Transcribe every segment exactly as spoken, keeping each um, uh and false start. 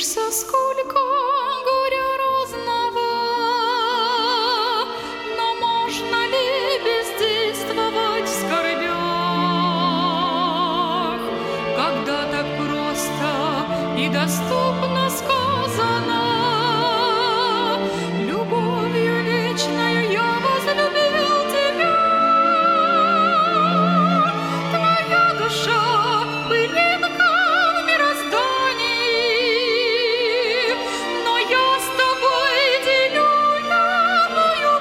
Дивишься, сколько горя разного, но можно ли бездействовать в скорбях, когда так просто и доступно сказано: любовью вечною я возлюбил тебя. Твоя душа пылинка в мироздании, но я с тобой делю любую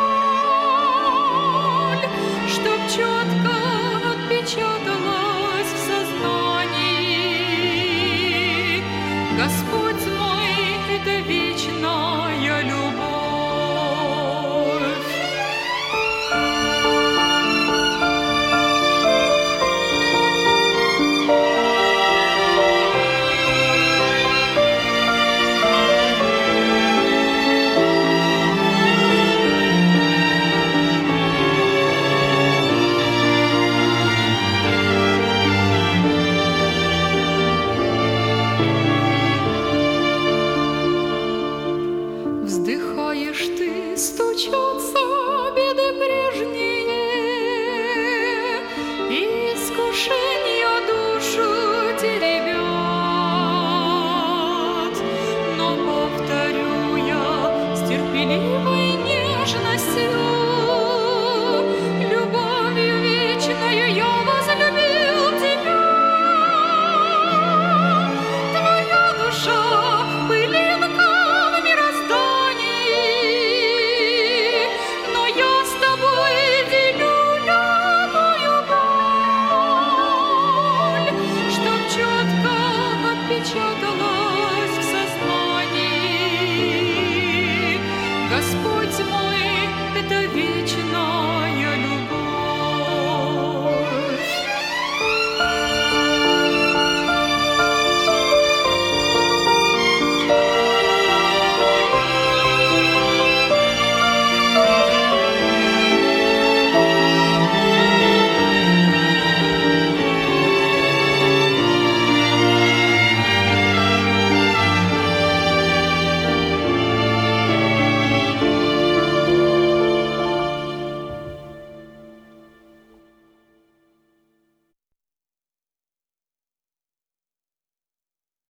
боль, чтоб четко отпечаталась в сознании. Господь мой, это вечная любовь. Вздыхаешь ты, стучатся беды прежние, и искушения душу теребят. Но повторю я с терпеливой нежностью: любовью вечною я возлюбил тебя. Твоя душа пылинка в мироздании, но я с тобой делю любую боль, чтоб четко отпечаталась в сознании. Господь мой, это вечная